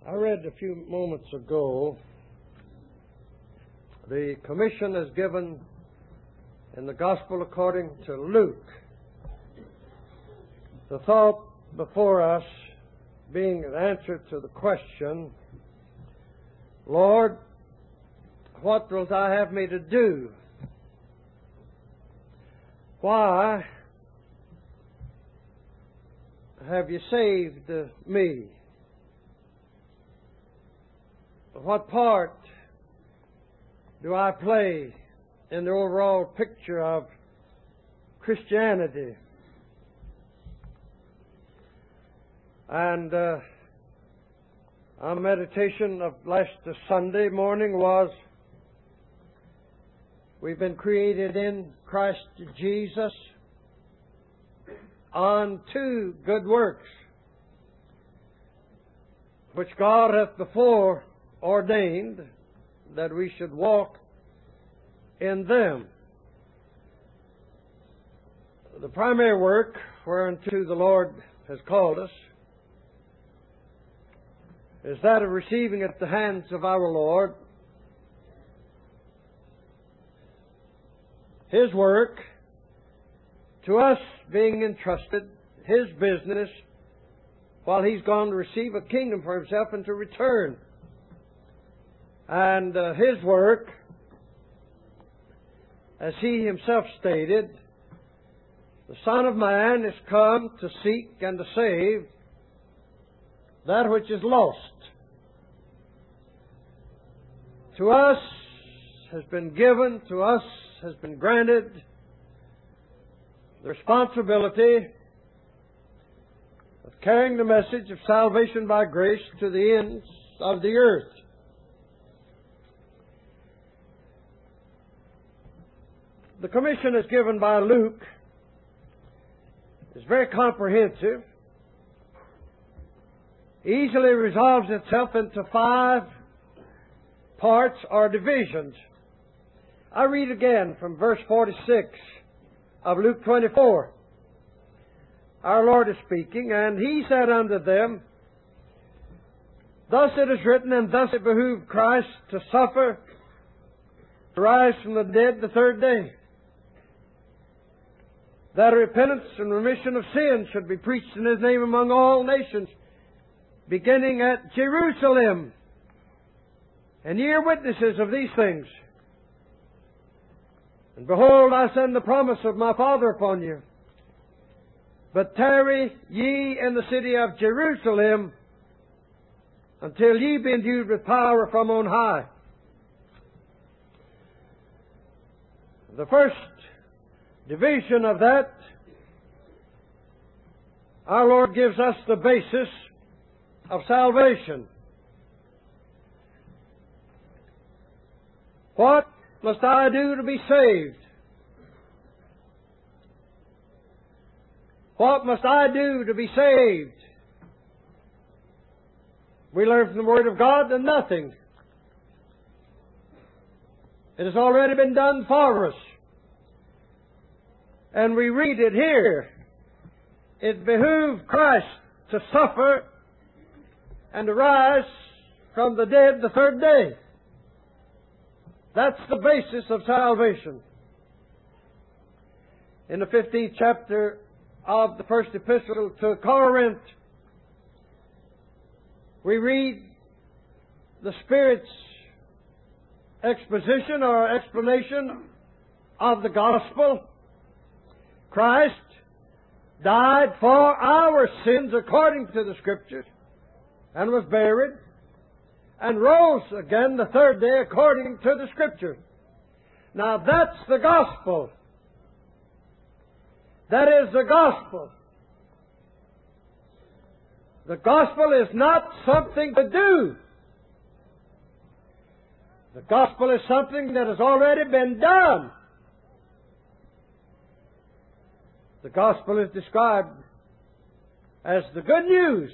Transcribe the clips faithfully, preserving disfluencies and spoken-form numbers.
I read a few moments ago, the commission is given in the Gospel according to Luke. The thought before us being an answer to the question, Lord, what wilt thou have me to do? Why have you saved me? What part do I play in the overall picture of Christianity? And uh, our meditation of last Sunday morning was, we've been created in Christ Jesus unto good works, which God hath before ordained that we should walk in them. The primary work whereunto the Lord has called us is that of receiving at the hands of our Lord His work, to us being entrusted, His business, while He's gone to receive a kingdom for Himself and to return. And uh, His work, as He Himself stated, the Son of Man is come to seek and to save that which is lost. To us has been given, to us has been granted the responsibility of carrying the message of salvation by grace to the ends of the earth. The commission is given by Luke is very comprehensive, easily resolves itself into five parts or divisions. I read again from verse forty-six of Luke twenty-four. Our Lord is speaking, and He said unto them, Thus it is written, and thus it behooved Christ to suffer, to rise from the dead the third day, that repentance and remission of sins should be preached in His name among all nations, beginning at Jerusalem. And ye are witnesses of these things. And behold, I send the promise of my Father upon you. But tarry ye in the city of Jerusalem until ye be endued with power from on high. The first division of that, our Lord gives us the basis of salvation. What must I do to be saved? What must I do to be saved? We learn from the Word of God that nothing. It has already been done for us. And we read it here. It behooved Christ to suffer and to rise from the dead the third day. That's the basis of salvation. In the fifteenth chapter of the first epistle to Corinth, we read the Spirit's exposition or explanation of the gospel. Christ died for our sins according to the Scriptures, and was buried, and rose again the third day according to the Scripture. Now that's the gospel. That is the gospel. The gospel is not something to do. The gospel is something that has already been done. The gospel is described as the good news.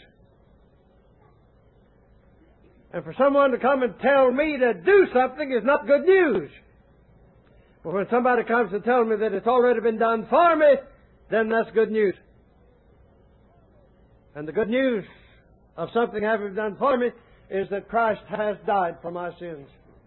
And for someone to come and tell me to do something is not good news. But when somebody comes to tell me that it's already been done for me, then that's good news. And the good news of something having been done for me is that Christ has died for my sins.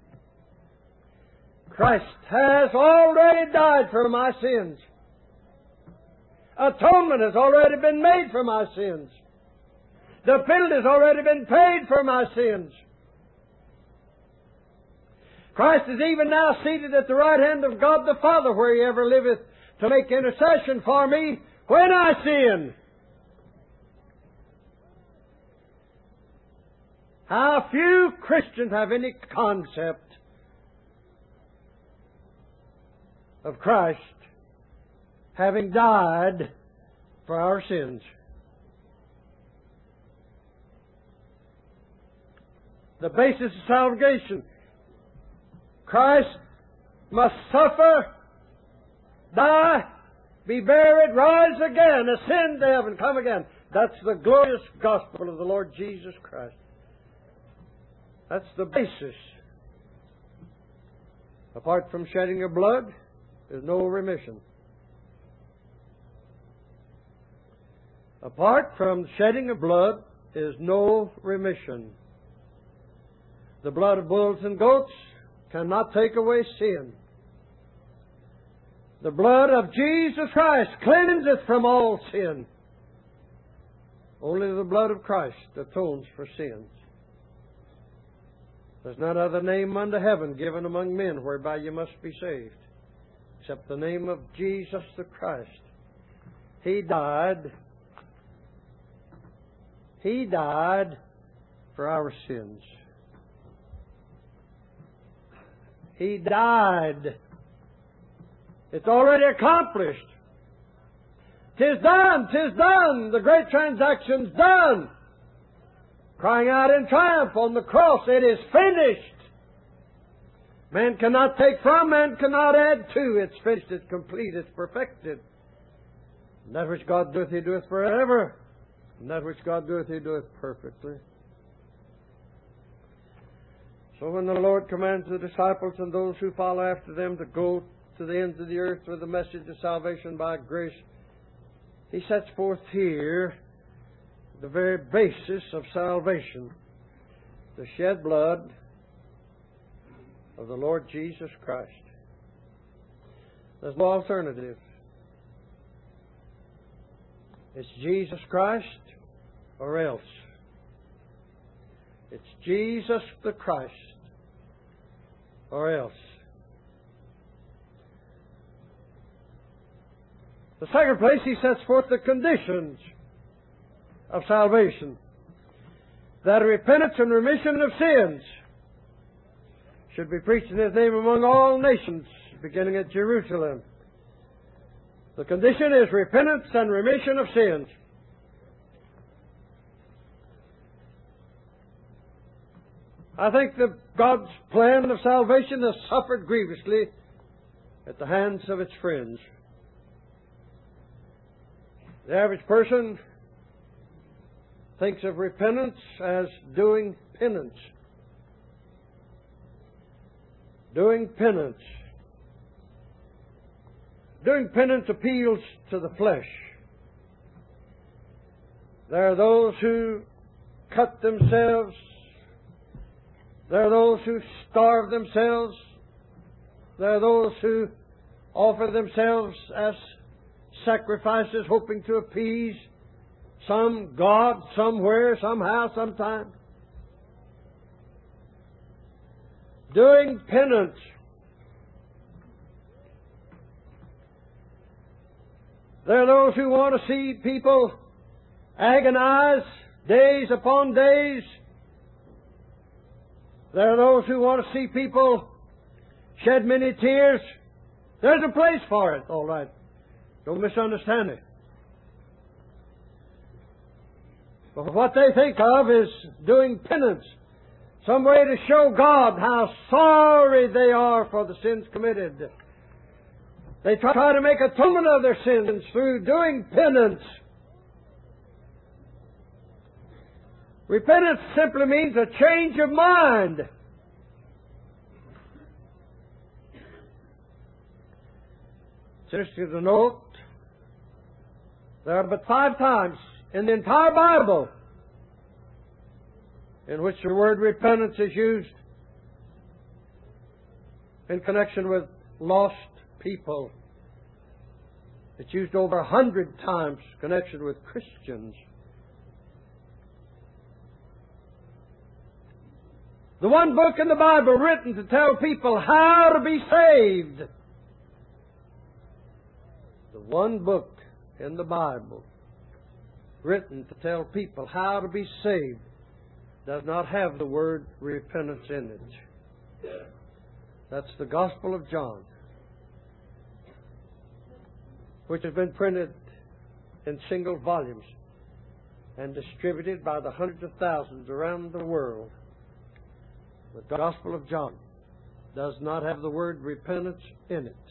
Christ has already died for my sins. Atonement has already been made for my sins. The penalty has already been paid for my sins. Christ is even now seated at the right hand of God the Father, where He ever liveth, to make intercession for me when I sin. How few Christians have any concept of Christ having died for our sins. The basis of salvation. Christ must suffer, die, be buried, rise again, ascend to heaven, come again. That's the glorious gospel of the Lord Jesus Christ. That's the basis. Apart from shedding of blood, there's no remission. Apart from shedding of blood is no remission. The blood of bulls and goats cannot take away sin. The blood of Jesus Christ cleanseth from all sin. Only the blood of Christ atones for sins. There's none other name under heaven given among men whereby you must be saved, except the name of Jesus the Christ. He died. He died for our sins. He died. It's already accomplished. "'Tis done, 'tis done. The great transaction's done." Crying out in triumph on the cross, "It is finished." Man cannot take from, man cannot add to. It's finished, it's complete, it's perfected. And that which God doeth, He doeth forever. And that which God doeth, He doeth perfectly. So when the Lord commands the disciples and those who follow after them to go to the ends of the earth with the message of salvation by grace, He sets forth here the very basis of salvation, the shed blood of the Lord Jesus Christ. There's no alternative. It's Jesus Christ or else. It's Jesus the Christ or else. The second place, He sets forth the conditions of salvation. That repentance and remission of sins should be preached in His name among all nations, beginning at Jerusalem. The condition is repentance and remission of sins. I think that God's plan of salvation has suffered grievously at the hands of its friends. The average person thinks of repentance as doing penance. Doing penance. Doing penance appeals to the flesh. There are those who cut themselves. There are those who starve themselves. There are those who offer themselves as sacrifices, hoping to appease some God somewhere, somehow, sometime. Doing penance. There are those who want to see people agonize days upon days. There are those who want to see people shed many tears. There's a place for it, all right. Don't misunderstand it. But what they think of is doing penance. Some way to show God how sorry they are for the sins committed. They try to make atonement of their sins through doing penance. Repentance simply means a change of mind. Just as a note, there are but five times in the entire Bible in which the word repentance is used in connection with lost people. It's used over a hundred times in connection with Christians. The one book in the Bible written to tell people how to be saved. The one book in the Bible written to tell people how to be saved does not have the word repentance in it. That's the Gospel of John, which has been printed in single volumes and distributed by the hundreds of thousands around the world. The Gospel of John does not have the word repentance in it.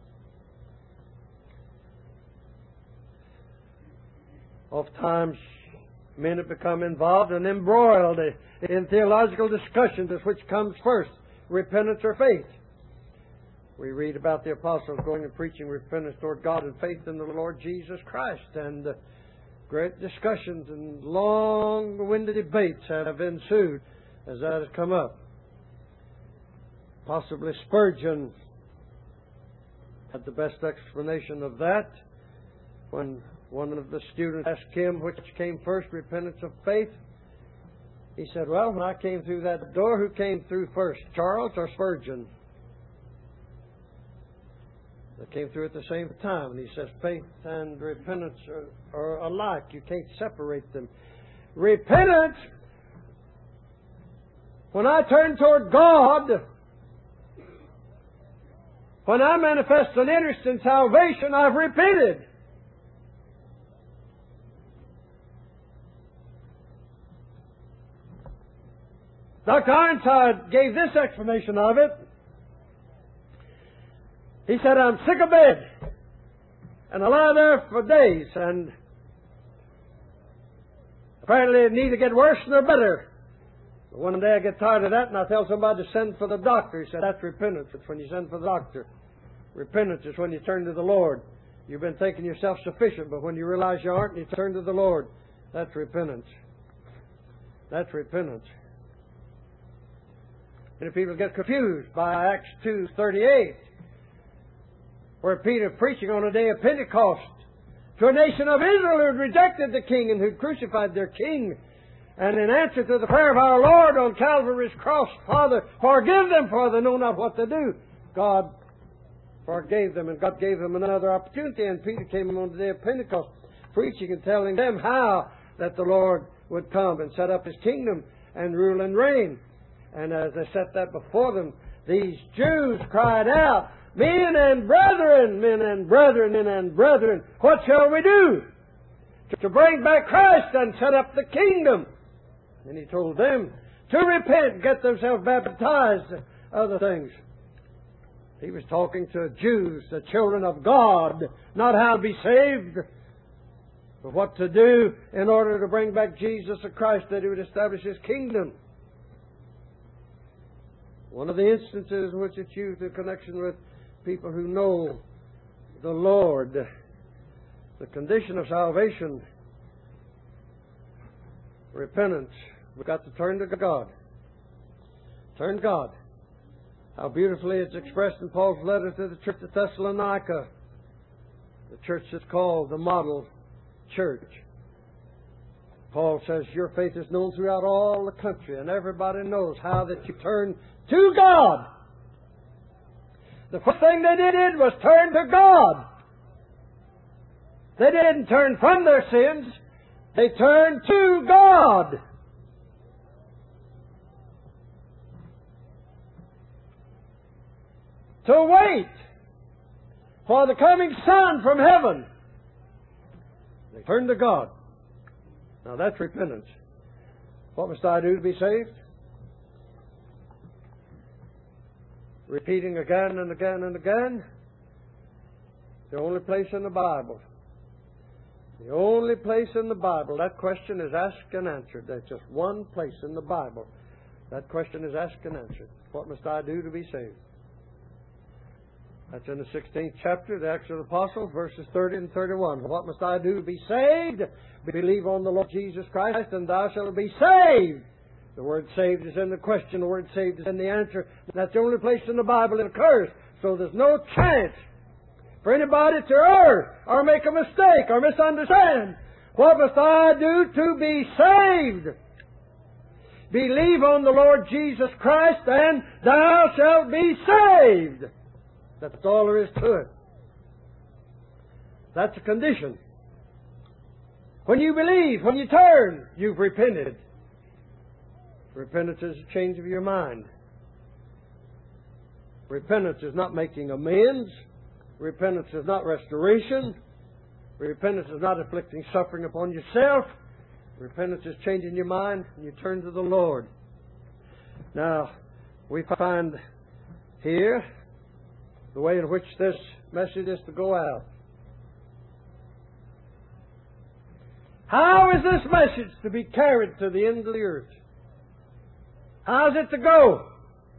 Oftentimes, men have become involved and embroiled in theological discussions as which comes first, repentance or faith. We read about the apostles going and preaching repentance toward God and faith in the Lord Jesus Christ, and uh, great discussions and long-winded debates have ensued as that has come up. Possibly Spurgeon had the best explanation of that when one of the students asked him which came first, repentance or faith. He said, well, when I came through that door, who came through first, Charles or Spurgeon? They came through at the same time. And he says, faith and repentance are, are alike. You can't separate them. Repentance, when I turn toward God, when I manifest an interest in salvation, I've repented. Doctor Ironside gave this explanation of it. He said, I'm sick of bed, and I lie there for days, and apparently it neither get worse nor better. But one day I get tired of that, and I tell somebody to send for the doctor. He said, that's repentance. It's when you send for the doctor. Repentance is when you turn to the Lord. You've been thinking yourself sufficient, but when you realize you aren't, and you turn to the Lord, that's repentance. That's repentance. Many people get confused by Acts two thirty-eight, where Peter preaching on the day of Pentecost to a nation of Israel who had rejected the king and who had crucified their king. And in answer to the prayer of our Lord on Calvary's cross, Father, forgive them, for they know not what to do. God forgave them, and God gave them another opportunity. And Peter came on the day of Pentecost, preaching and telling them how that the Lord would come and set up His kingdom and rule and reign. And as they set that before them, these Jews cried out, men and brethren, men and brethren, men and brethren, what shall we do to bring back Christ and set up the kingdom? And He told them to repent, get themselves baptized, other things. He was talking to Jews, the children of God, not how to be saved, but what to do in order to bring back Jesus Christ, that He would establish His kingdom. One of the instances in which it's used in connection with people who know the Lord, the condition of salvation, repentance. We've got to turn to God. Turn to God. How beautifully it's expressed in Paul's letter to the church of Thessalonica, the church that's called the model church. Paul says, your faith is known throughout all the country, and everybody knows how that you turn to God. The first thing they did was turn to God. They didn't turn from their sins. They turned to God. To wait for the coming Son from heaven. They turned to God. Now that's repentance. What must I do to be saved? Repeating again and again and again. The only place in the Bible. The only place in the Bible that question is asked and answered. There's just one place in the Bible that question is asked and answered. What must I do to be saved? That's in the sixteenth chapter of the Acts of the Apostles, verses thirty and thirty-one. What must I do to be saved? Believe on the Lord Jesus Christ, and thou shalt be saved The word saved is in the question. The word saved is in the answer. That's the only place in the Bible it occurs. So there's no chance for anybody to err or make a mistake or misunderstand. What must I do to be saved? Believe on the Lord Jesus Christ and thou shalt be saved. That's all there is to it. That's a condition. When you believe, when you turn, you've repented. Repentance is a change of your mind. Repentance is not making amends. Repentance is not restoration. Repentance is not inflicting suffering upon yourself. Repentance is changing your mind and you turn to the Lord. Now, we find here the way in which this message is to go out. How is this message to be carried to the end of the earth? How is it to go?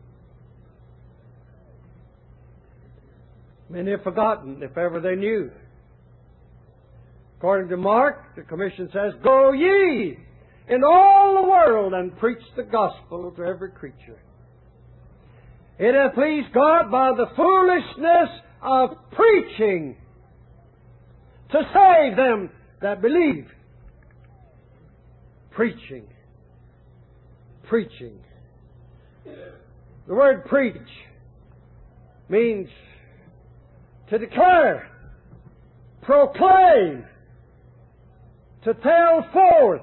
Many have forgotten, if ever they knew. According to Mark, the commission says, "Go ye in all the world and preach the gospel to every creature. It hath pleased God by the foolishness of preaching to save them that believe." Preaching. Preaching. The word preach means to declare, proclaim, to tell forth.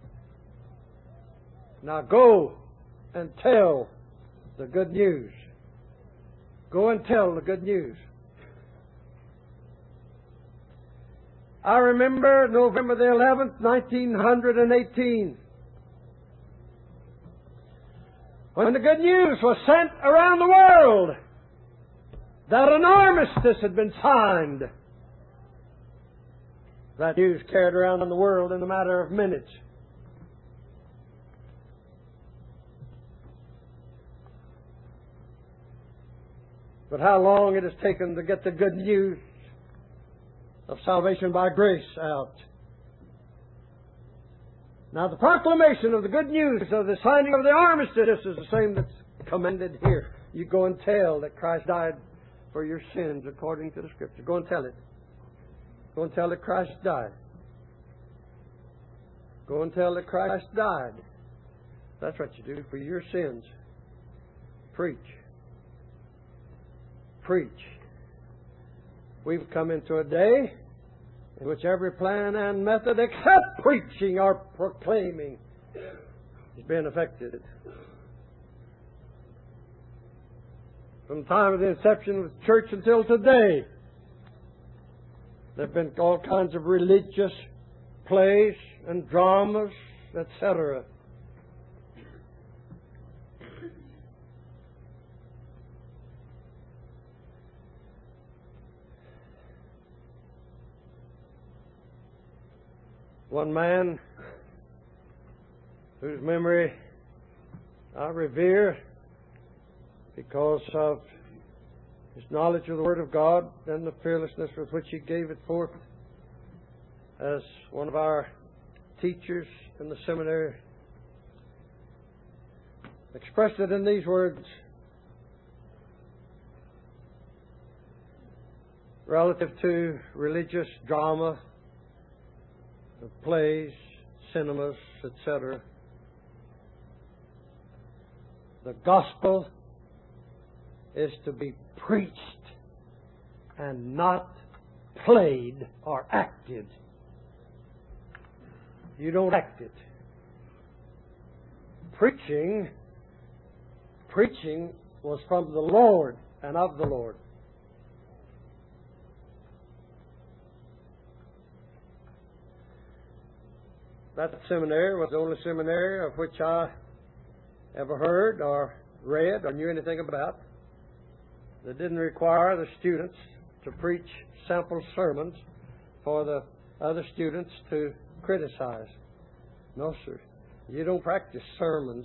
Now go and tell the good news. Go and tell the good news. I remember November the eleventh, nineteen eighteen, when the good news was sent around the world that an armistice had been signed. That news carried around in the world in a matter of minutes. But how long it has taken to get the good news of salvation by grace out. Now the proclamation of the good news of the signing of the armistice is the same that's commended here. You go and tell that Christ died for your sins according to the Scripture. Go and tell it. Go and tell that Christ died. Go and tell that Christ died. That's what you do for your sins. Preach. Preach. We've come into a day in which every plan and method except preaching or proclaiming is being affected. From the time of the inception of the church until today, there have been all kinds of religious plays and dramas, et cetera. One man whose memory I revere because of his knowledge of the Word of God and the fearlessness with which he gave it forth as one of our teachers in the seminary, expressed it in these words relative to religious drama, plays, cinemas, et cetera. The gospel is to be preached and not played or acted. You don't act it. Preaching, preaching was from the Lord and of the Lord. That seminary was the only seminary of which I ever heard or read or knew anything about that didn't require the students to preach sample sermons for the other students to criticize. No, sir. You don't practice sermons.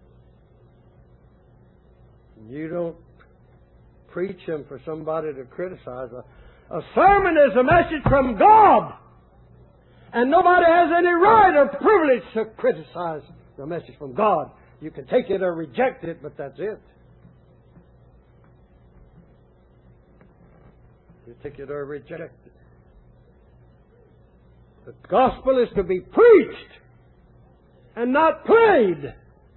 You don't preach them for somebody to criticize. A, a sermon is a message from God. And nobody has any right or privilege to criticize the message from God. You can take it or reject it, but that's it. You take it or reject it. The gospel is to be preached and not played.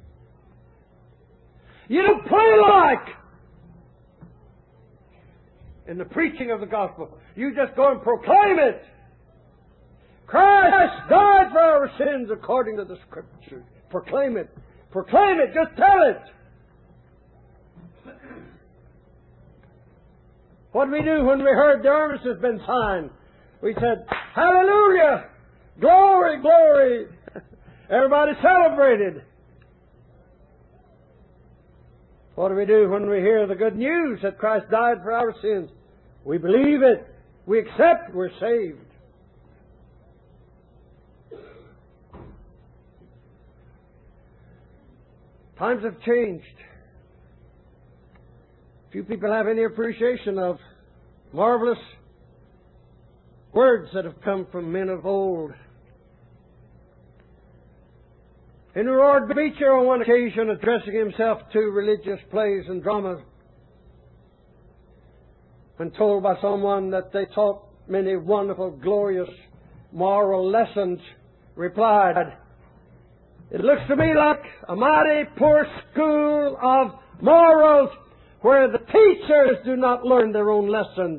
You don't play like in the preaching of the gospel. You just go and proclaim it. Christ died for our sins according to the Scriptures. Proclaim it. Proclaim it. Just tell it. What did we do when we heard the armistice has been signed? We said, hallelujah! Glory, glory! Everybody celebrated. What do we do when we hear the good news that Christ died for our sins? We believe it. We accept. We're saved. Times have changed. Few people have any appreciation of marvelous words that have come from men of old. Henry Ward Beecher, on one occasion, addressing himself to religious plays and dramas, when told by someone that they taught many wonderful, glorious moral lessons, replied, "It looks to me like a mighty poor school of morals where the teachers do not learn their own lessons."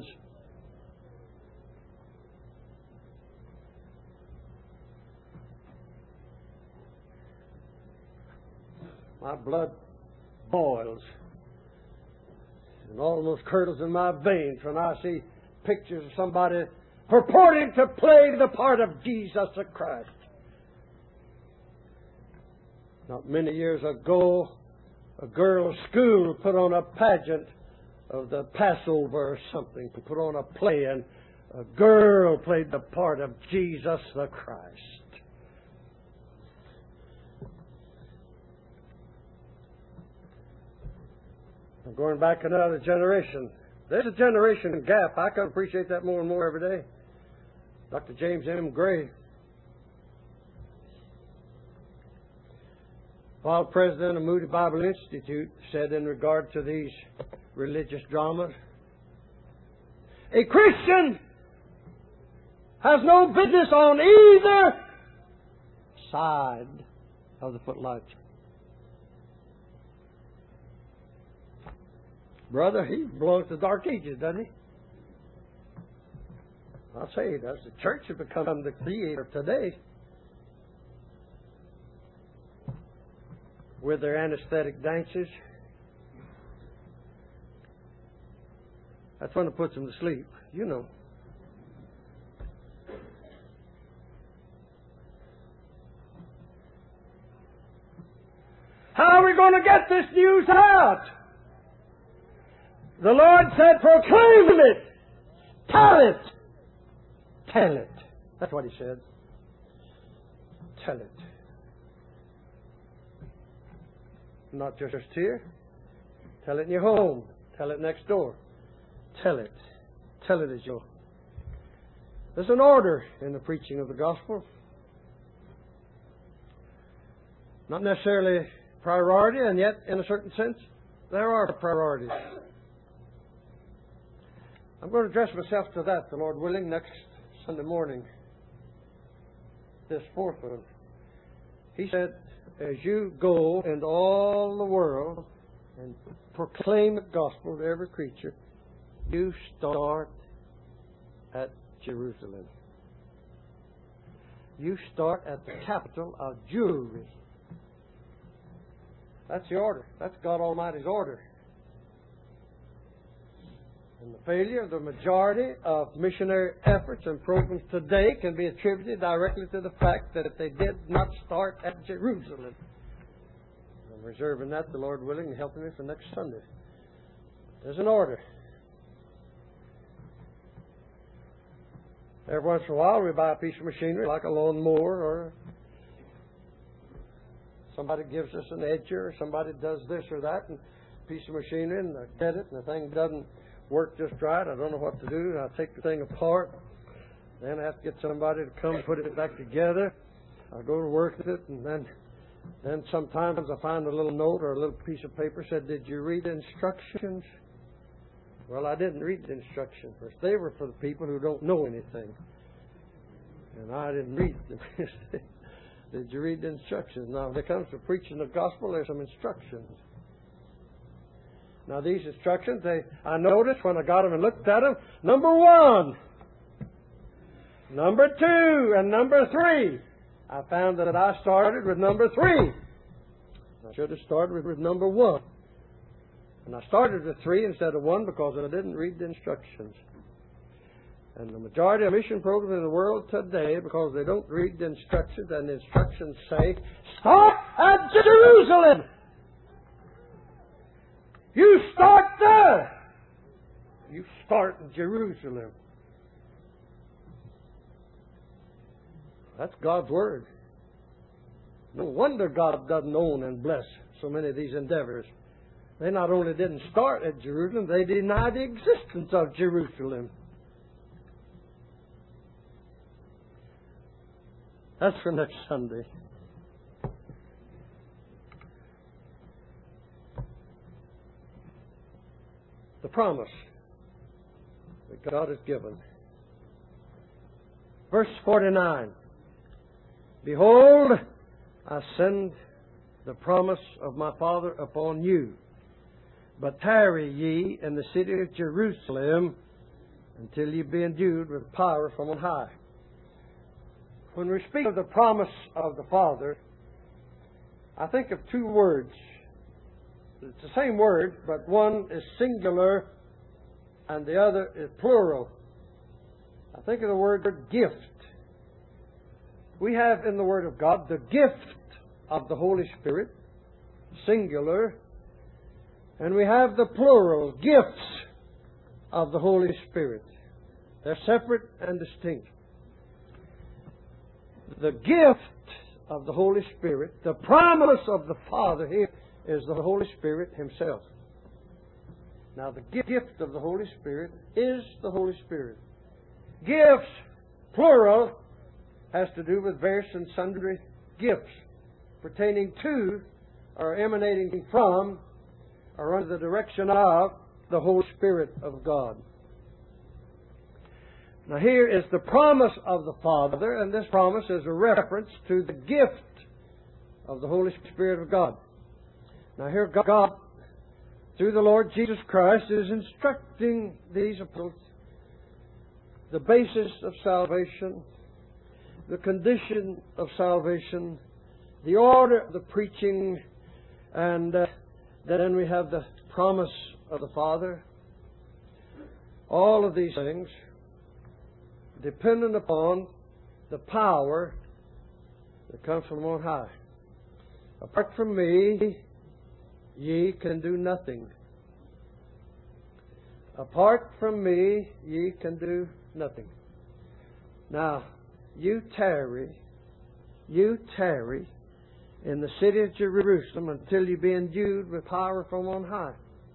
My blood boils and almost curdles in my veins when I see pictures of somebody purporting to play the part of Jesus the Christ. Not many years ago, a girl's school put on a pageant of the Passover or something, to put on a play, and a girl played the part of Jesus the Christ. I'm going back another generation. There's a generation gap. I can appreciate that more and more every day. Doctor James M. Gray, while president of Moody Bible Institute, said in regard to these religious dramas, "A Christian has no business on either side of the footlights." Brother, he belongs to the Dark Ages, doesn't he? I'll say he does. The church has become the theater today with their anesthetic dances. That's when it puts them to sleep, you know. How are we going to get this news out? The Lord said, proclaim it. Tell it. Tell it. That's what He said. Tell it. Not just here. Tell it in your home. Tell it next door. Tell it. Tell it as you. There's an order in the preaching of the gospel. Not necessarily priority, and yet, in a certain sense, there are priorities. I'm going to address myself to that, the Lord willing, next Sunday morning. This fourth one. He said, as you go into all the world and proclaim the gospel to every creature, you start at Jerusalem. You start at the capital of Jewry. That's the order. That's God Almighty's order. And the failure of the majority of missionary efforts and programs today can be attributed directly to the fact that if they did not start at Jerusalem. I'm reserving that, the Lord willing, and helping me for next Sunday. There's an order. Every once in a while we buy a piece of machinery like a lawnmower, or somebody gives us an edger, or somebody does this or that, and a piece of machinery, and I get it, and the thing doesn't work just right. I don't know what to do. I take the thing apart. Then I have to get somebody to come put it back together. I go to work with it, and then Then sometimes I find a little note or a little piece of paper said, "Did you read the instructions?" Well, I didn't read the instructions first. They were for the people who don't know anything. And I didn't read them. Did you read the instructions? Now, when it comes to preaching the gospel, there's some instructions. Now, these instructions, they I noticed when I got them and looked at them, number one, number two, and number three. I found that I started with number three. I should have started with, with number one. And I started with three instead of one because I didn't read the instructions. And the majority of mission programs in the world today, because they don't read the instructions, and the instructions say, start at Jerusalem! You start there! You start in Jerusalem. That's God's Word. No wonder God doesn't own and bless so many of these endeavors. They not only didn't start at Jerusalem, they denied the existence of Jerusalem. That's for next Sunday. The promise that God has given. Verse forty-nine. Behold, I send the promise of my Father upon you. But tarry ye in the city of Jerusalem until ye be endued with power from on high. When we speak of the promise of the Father, I think of two words. It's the same word, but one is singular and the other is plural. I think of the word gift. We have in the Word of God the gift of the Holy Spirit, singular, and we have the plural, gifts of the Holy Spirit. They're separate and distinct. The gift of the Holy Spirit, the promise of the Father here, is the Holy Spirit Himself. Now, the gift of the Holy Spirit is the Holy Spirit. Gifts, plural, has to do with various and sundry gifts pertaining to or emanating from or under the direction of the Holy Spirit of God. Now here is the promise of the Father, and this promise is a reference to the gift of the Holy Spirit of God. Now here God, through the Lord Jesus Christ, is instructing these apostles the basis of salvation, the condition of salvation, the order of the preaching, and uh, then we have the promise of the Father. All of these things dependent upon the power that comes from on high. Apart from me, ye can do nothing. Apart from me, ye can do nothing. Now, you tarry, you tarry in the city of Jerusalem until you be endued with power from on high.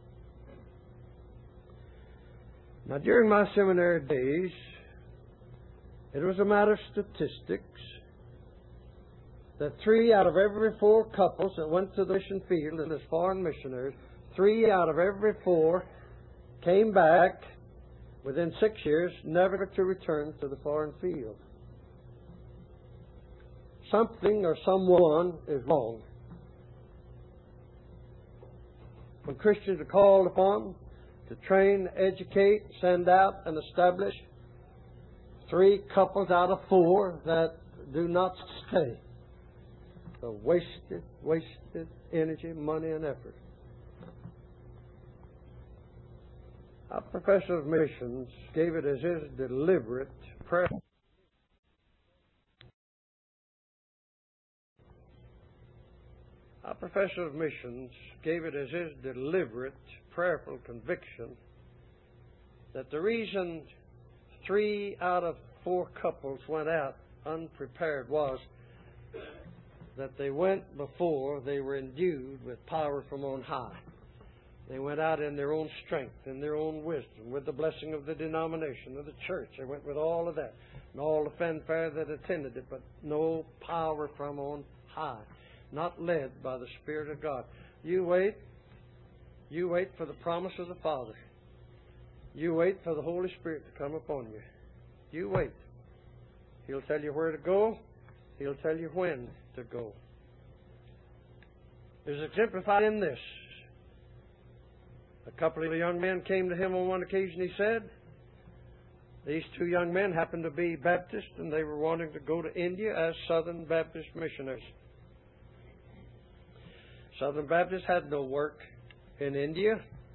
Now, during my seminary days, it was a matter of statistics that three out of every four couples that went to the mission field as foreign missionaries, three out of every four came back within six years, never to return to the foreign field. Something or someone is wrong. When Christians are called upon to train, educate, send out, and establish, three couples out of four that do not stay. So wasted, wasted energy, money, and effort. Our professor of missions gave it as his deliberate prayer. Our professor of missions gave it as his deliberate, prayerful conviction that the reason three out of four couples went out unprepared was that they went before they were endued with power from on high. They went out in their own strength, in their own wisdom, with the blessing of the denomination, of the church. They went with all of that, and all the fanfare that attended it, but no power from on high. not led by the Spirit of God. You wait. You wait for the promise of the Father. You wait for the Holy Spirit to come upon you. You wait. He'll tell you where to go. He'll tell you when to go. It's exemplified in this. A couple of young men came to him on one occasion, he said. These two young men happened to be Baptist, and they were wanting to go to India as Southern Baptist missionaries. Southern Baptists had no work in India.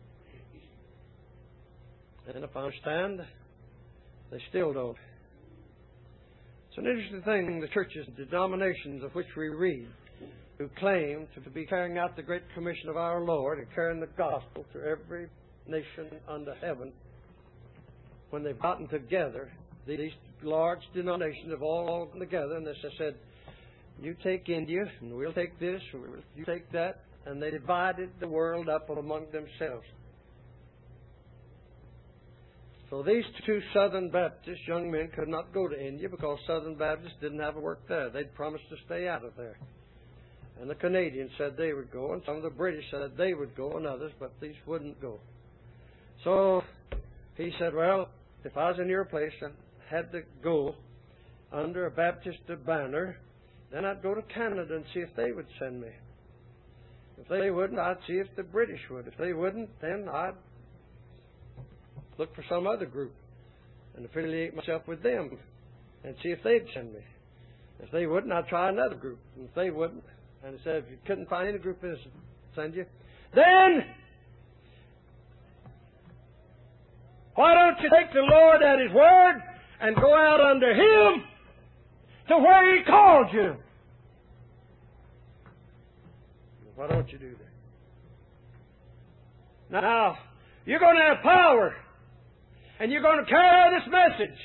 And if I understand, they still don't. It's an interesting thing, the churches and denominations of which we read, who claim to be carrying out the great commission of our Lord and carrying the gospel to every nation under heaven, when they've gotten together, these large denominations have all gotten together, and they said, you take India, and we'll take this, or you take that, and they divided the world up among themselves. So these two Southern Baptist young men could not go to India because Southern Baptists didn't have a work there. They'd promised to stay out of there. And the Canadians said they would go, and some of the British said they would go, and others, but these wouldn't go. So he said, well, if I was in your place and had to go under a Baptist banner, then I'd go to Canada and see if they would send me. If they wouldn't, I'd see if the British would. If they wouldn't, then I'd look for some other group and affiliate myself with them and see if they'd send me. If they wouldn't, I'd try another group. And if they wouldn't, and he said, if you couldn't find any group to send you, then why don't you take the Lord at His word and go out under Him to where He called you? Why don't you do that? Now, you're going to have power, and you're going to carry this message.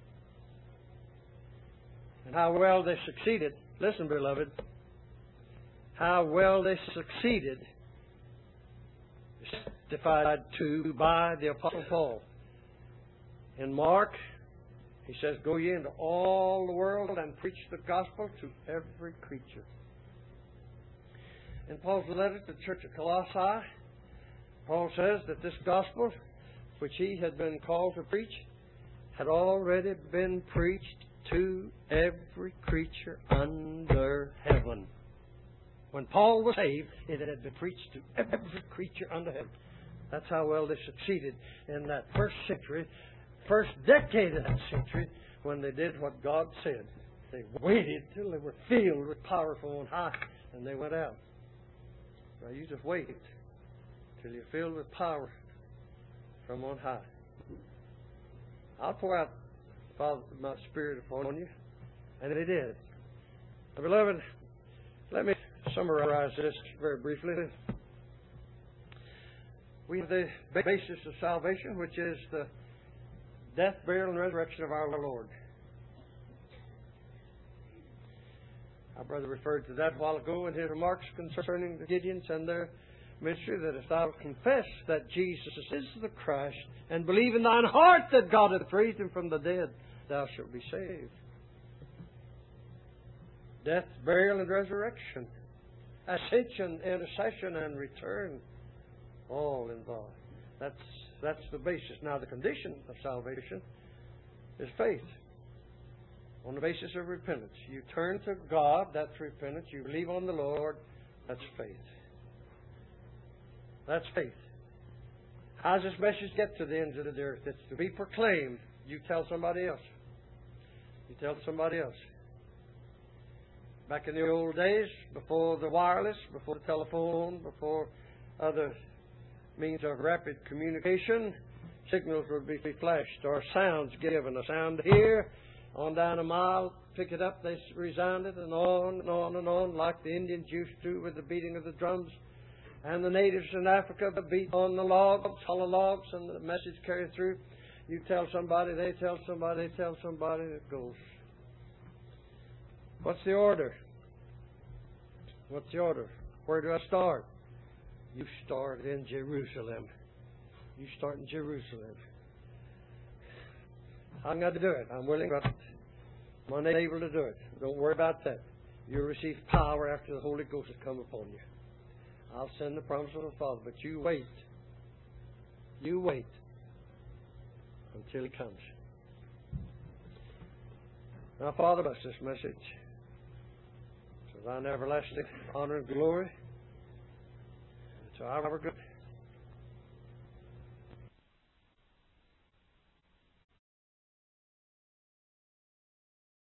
And how well they succeeded. Listen, beloved. How well they succeeded is testified to by the Apostle Paul. In Mark, he says, go ye into all the world and preach the gospel to every creature. In Paul's letter to the church at Colossae, Paul says that this gospel, which he had been called to preach, had already been preached to every creature under heaven. When Paul was saved, it had been preached to every creature under heaven. That's how well they succeeded in that first century, first decade of that century, when they did what God said. They waited till they were filled with power from on high, and they went out. Now you just wait till you're filled with power from on high. I'll pour out, Father, my Spirit upon you. And they did. Now, beloved, let me summarize this very briefly. We have the basis of salvation, which is the death, burial, and resurrection of our Lord. Our brother referred to that a while ago in his remarks concerning the Gideons and their ministry, that if thou confess that Jesus is the Christ and believe in thine heart that God hath raised Him from the dead, thou shalt be saved. Death, burial, and resurrection. Ascension, intercession, and return. All involved. That's, that's the basis. Now, the condition of salvation is faith. On the basis of repentance. You turn to God, that's repentance. You believe on the Lord, that's faith. That's faith. How does this message get to the ends of the earth? It's to be proclaimed. You tell somebody else. You tell somebody else. Back in the old days, before the wireless, before the telephone, before other means of rapid communication, signals would be flashed or sounds given. A sound here, on down a mile, pick it up, they resounded, and on and on and on, like the Indians used to with the beating of the drums. And the natives in Africa beat on the logs, hollow logs, and the message carried through. You tell somebody, they tell somebody, they tell somebody, and it goes. What's the order? What's the order? Where do I start? You start in Jerusalem. You start in Jerusalem. I'm going to do it. I'm willing, but I'm unable to do it. Don't worry about that. You'll receive power after the Holy Ghost has come upon you. I'll send the promise of the Father, but you wait. You wait until He comes. Now, Father, bless this message. To thine everlasting honor and glory. To our good